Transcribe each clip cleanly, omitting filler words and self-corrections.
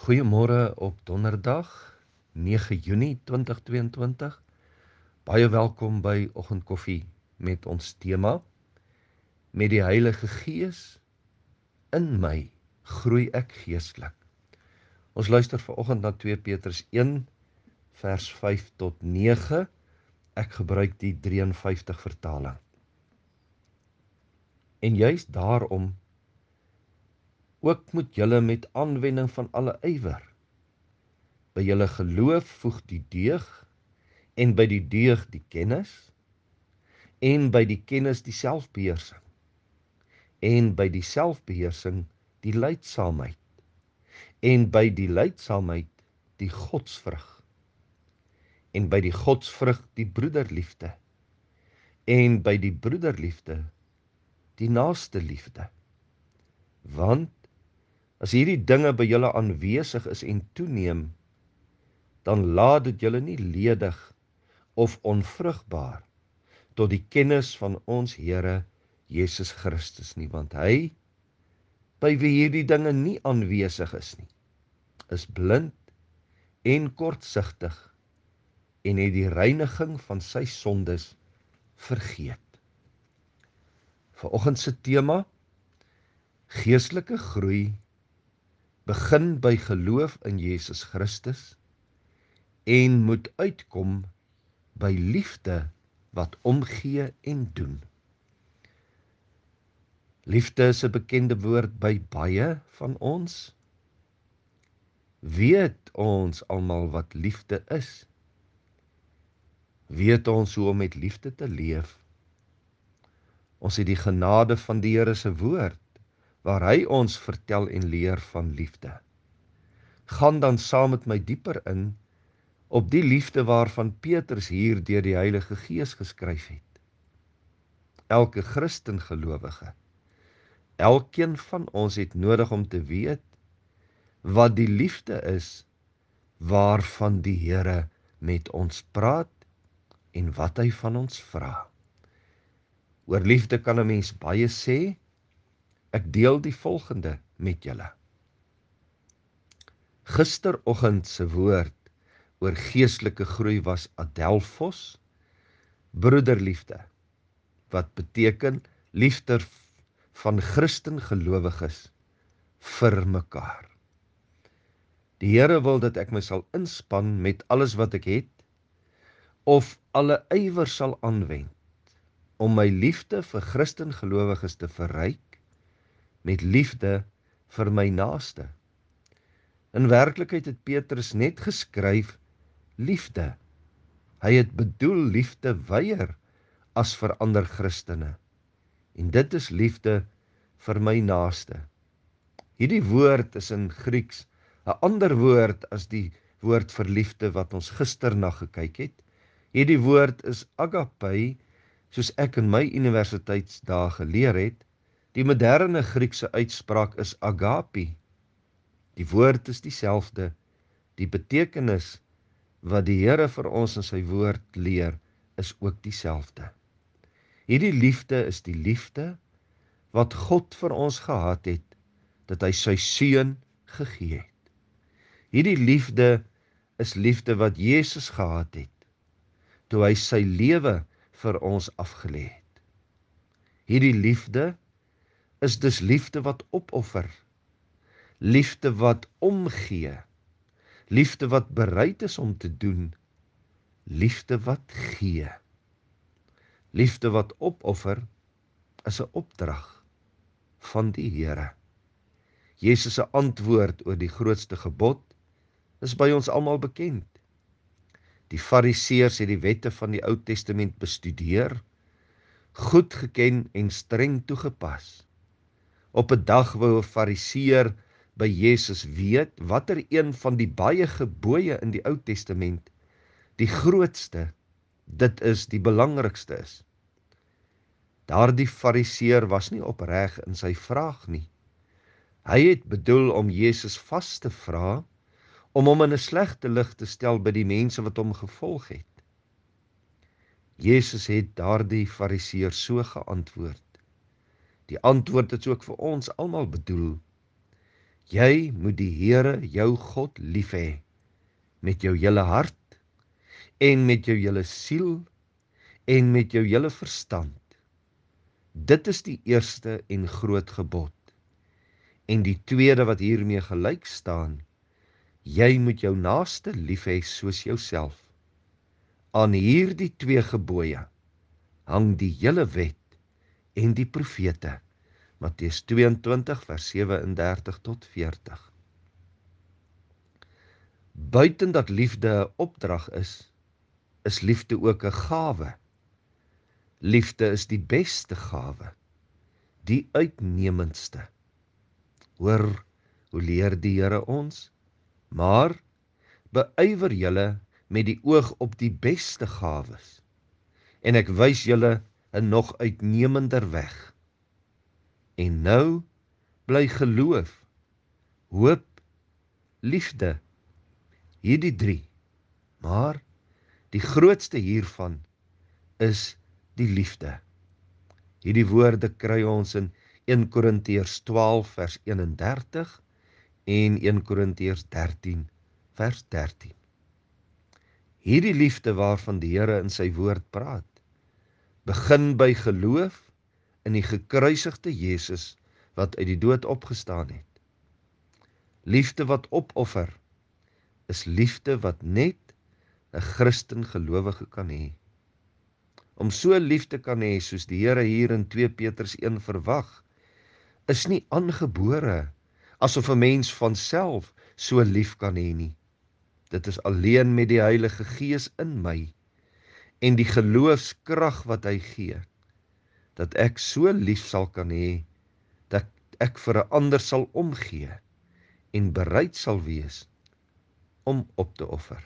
Goeiemôre op donderdag, 9 Junie 2022. Baie welkom by Oggendkoffie met ons tema, met die Heilige Gees in my groei ek geestelik. Ons luister vanoggend na 2 Petrus 1 vers 5 tot 9. Ek gebruik die 53 vertaling. En juist daarom ook moet julle met aanwending van alle ywer by julle geloof voeg die deug, en by die deug die kennis, en by die kennis die selfbeheersing, en by die selfbeheersing die lydsaamheid, en by die lydsaamheid die godsvrug, en by die godsvrug die broederliefde, en by die broederliefde die naaste liefde. Want as hierdie dinge by julle aanwesig is en toeneem, dan laat dit julle nie ledig of onvrugbaar tot die kennis van ons Here Jesus Christus nie, want hy, by wie hierdie dinge nie aanwesig is nie, is blind en kortsigtig en het die reiniging van sy sondes vergeet. Vanoggend se tema, geestelike groei, begin by geloof in Jesus Christus en moet uitkom by liefde wat omgee en doen. Liefde is 'n bekende woord by baie van ons. Weet ons almal wat liefde is? Weet ons hoe om met liefde te leef? Ons het die genade van die Here se woord, waar hy ons vertel en leer van liefde. Gaan dan saam met my dieper in op die liefde waarvan Petrus hier deur die Heilige Gees geskryf het. Elke Christen gelowige, elkeen van ons het nodig om te weet wat die liefde is waarvan die Here met ons praat en wat hy van ons vra. Oor liefde kan 'n mens baie sê. Ek deel die volgende met julle. Gisteroggend se woord oor geestelike groei was adelphos, broederliefde, wat beteken liefde van Christen gelowiges vir mekaar. Die Here wil dat ek my sal inspann met alles wat ek het, of alle ywer sal aanwend, om my liefde vir Christen gelowiges te verryk, met liefde vir my naaste. In werklikheid het Petrus net geskryf liefde. Hy het bedoel liefde weier as vir ander Christene. En dit is liefde vir my naaste. Hierdie woord is in Grieks 'n ander woord as die woord vir liefde wat ons gister na gekyk het. Hierdie woord is agape, soos ek in my universiteitsdae geleer het. Die moderne Griekse uitspraak is agape. Die woord is dieselfde. Die betekenis wat die Here vir ons in sy woord leer, is ook dieselfde. Hierdie liefde is die liefde wat God vir ons gehad het, dat hy sy seun gegee het. Hierdie liefde is liefde wat Jesus gehad het, toe hy sy lewe vir ons afgelê het. Hierdie liefde is dus liefde wat opoffer, liefde wat omgee, liefde wat bereid is om te doen, liefde wat gee. Liefde wat opoffer is 'n opdrag van die Here. Jesus se antwoord oor die grootste gebod is by ons almal bekend. Die Fariseërs het die wette van die Ou Testament bestudeer, goed geken en streng toegepas. Op 'n dag wou 'n Fariseër by Jesus weet watter een van die baie gebooie in die Ou Testament die grootste, dit is die belangrikste is. Daardie Fariseër was nie opreg in sy vraag nie. Hy het bedoel om Jesus vas te vra, om hom in 'n slegte lig te stel by die mense wat hom gevolg het. Jesus het daardie Fariseër so geantwoord. Die antwoord is ook vir ons almal bedoel. Jy moet die Here jou God lief hê, met jou hele hart, en met jou hele siel, en met jou hele verstand. Dit is die eerste en groot gebod. En die tweede wat hiermee gelyk staan, jy moet jou naaste lief hê soos jouself. Aan hierdie twee gebooie hang die hele wet en die profete. Matteus 22 vers 37 tot 40. Buiten dat liefde 'n opdrag is liefde ook 'n gawe. Liefde is die beste gawe, die uitnemendste. Hoor, hoe leer die Here ons? Maar beywer julle met die oog op die beste gawes, en ek wys julle 'n nog uitnemender weg. En nou bly geloof, hoop, liefde, hierdie 3, maar die grootste hiervan is die liefde. Hierdie woorde kry ons in 1 Korintiërs 12 vers 31 en 1 Korintiërs 13 vers 13. Hierdie liefde waarvan die Here in sy woord praat, begin by geloof in die gekruisigde Jesus wat uit die dood opgestaan het. Liefde wat opoffer is liefde wat net 'n Christen gelowige kan hê. Om so lief te kan hê soos die Here hier in 2 Petrus 1 verwag, is nie aangebore, asof 'n mens van self so lief kan hê nie. Dit is alleen met die Heilige Gees in my en die geloofskrag wat hy gee, dat ek so lief sal kan hê, dat ek vir 'n ander sal omgee en bereid sal wees om op te offer.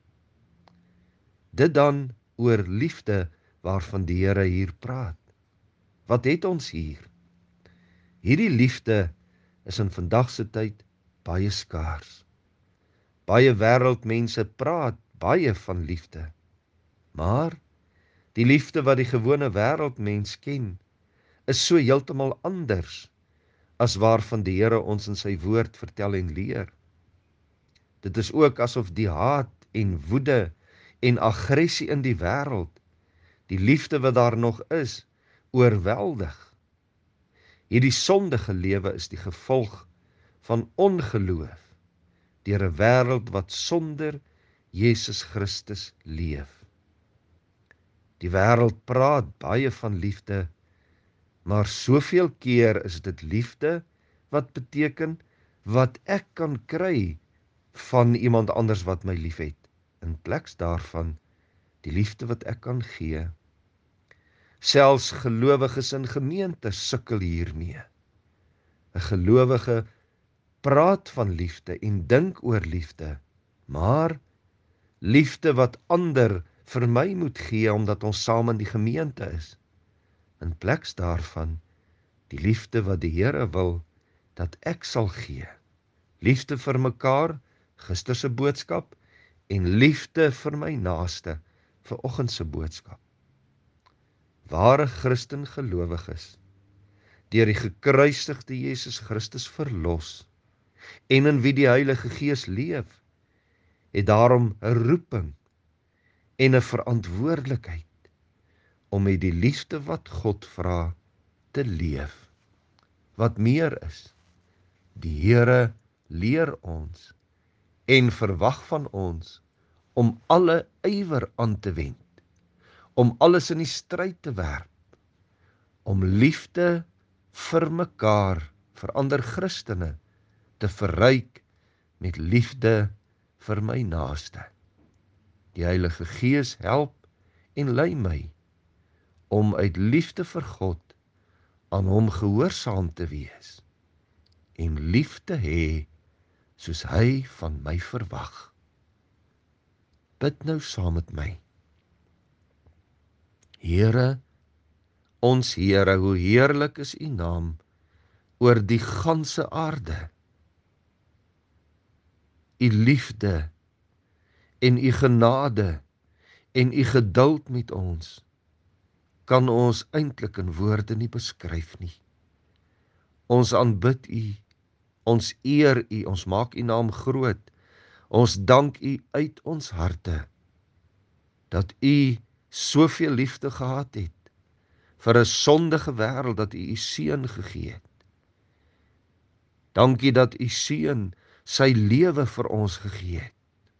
Dit dan oor liefde waarvan die Here hier praat. Wat het ons hier? Hierdie liefde is in vandag se tyd baie skaars. Baie wêreldmense praat baie van liefde, maar die liefde wat die gewone wêreldmens ken, is so heeltemal anders as waarvan die Here ons in sy woord vertel en leer. Dit is ook asof die haat en woede en aggressie in die wêreld, die liefde wat daar nog is, oorweldig. Hierdie sondige lewe is die gevolg van ongeloof deur 'n wêreld wat sonder Jesus Christus leef. Die wêreld praat baie van liefde, maar soveel keer is dit liefde wat beteken wat ek kan kry van iemand anders wat my liefhet, in plaas daarvan die liefde wat ek kan gee. Selfs gelowiges in gemeentes sukkel hiermee. 'n Gelowige praat van liefde en dink oor liefde, maar liefde wat ander vir my moet gee omdat ons saam in die gemeente is, in plaas daarvan die liefde wat die Here wil dat ek sal gee. Liefde vir mekaar, gister se boodskap, en liefde vir my naaste, vanoggend se boodskap. Ware Christen gelowiges, deur die gekruisigde Jesus Christus verlos, en in wie die Heilige Gees leef, het daarom 'n roeping en 'n verantwoordelikheid om met die liefde wat God vra te leef. Wat meer is, die Here leer ons en verwag van ons om alle ywer aan te wend, om alles in die stryd te werp, om liefde vir mekaar, vir ander Christene, te verryk met liefde vir my naaste. Die Heilige Gees help en lei my om uit liefde vir God aan hom gehoorsaam te wees en lief te hê soos hy van my verwag. Bid nou saam met my. Here, ons Here, hoe heerlik is U naam oor die ganse aarde. U liefde en U genade en U geduld met ons kan ons eintlik in woorde nie beskryf nie. Ons aanbid U Ons eer U, ons maak U naam groot. Ons dank U uit ons harte dat U soveel liefde gehad het vir 'n sondige wêreld, dat U U seun gegee het. Dankie dat U seun sy lewe vir ons gegee het.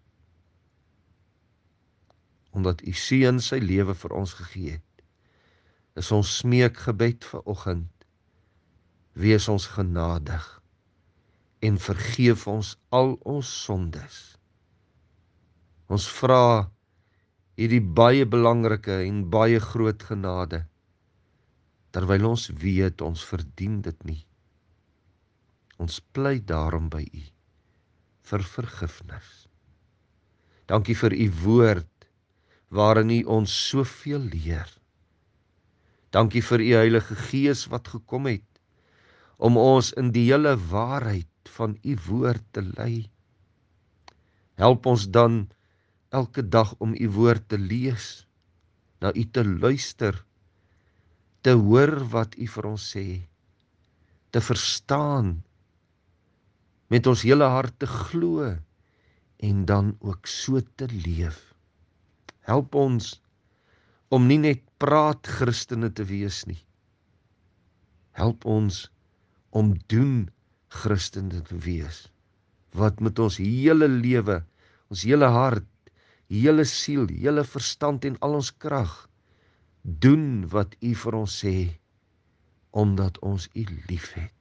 Omdat U seun sy lewe vir ons gegee het, is ons smeekgebed vanoggend: wees ons genadig en vergeef ons al ons sondes. Ons vra hierdie baie belangrike en baie groot genade, terwyl ons weet ons verdien dit nie. Ons pleit daarom by U vir vergifnis. Dankie vir U woord, waarin U ons soveel leer. Dankie vir U Heilige Gees wat gekom het, om ons in die hele waarheid van U woord te lei. Help ons dan elke dag om U woord te lees, na U te luister, te hoor wat U vir ons sê, te verstaan, met ons hele hart te glo en dan ook so te leef. Help ons om nie net praat Christene te wees nie. Help ons om doen Christene te wees, wat met ons hele lewe, ons hele hart, hele siel, hele verstand en al ons krag doen wat U vir ons sê, omdat ons U liefhet.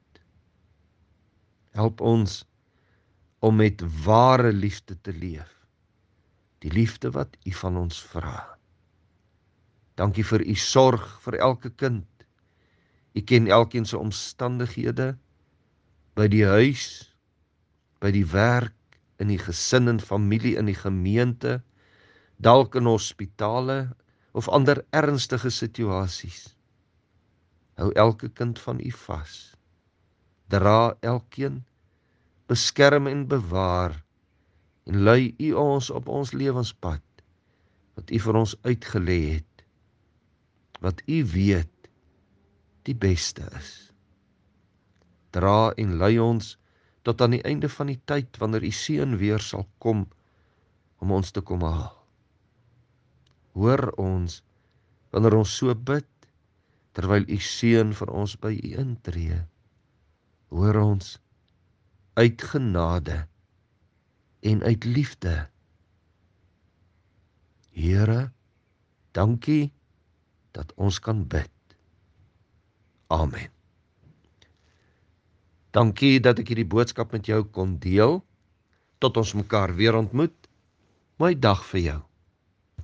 Help ons om met ware liefde te leef, die liefde wat U van ons vra. Dankie vir U sorg vir elke kind. U ken elkeen se omstandighede, by die huis, by die werk, in die gesin en familie, in die gemeente, dalk in hospitale of ander ernstige situasies. Hou elke kind van U vas. Dra elkeen, beskerm en bewaar, en lei U ons op ons lewenspad, wat U vir ons uitgelê het, wat U weet die beste is. Dra en lei ons tot aan die einde van die tyd, wanneer U seun weer sal kom, om ons te kom haal. Hoor ons, wanneer ons so bid, terwyl U seun vir ons by U intree. Hoor ons, uit genade en uit liefde. Here, dankie dat ons kan bid. Amen. Dankie dat ek hierdie boodskap met jou kon deel. Tot ons mekaar weer ontmoet. Mooi dag vir jou.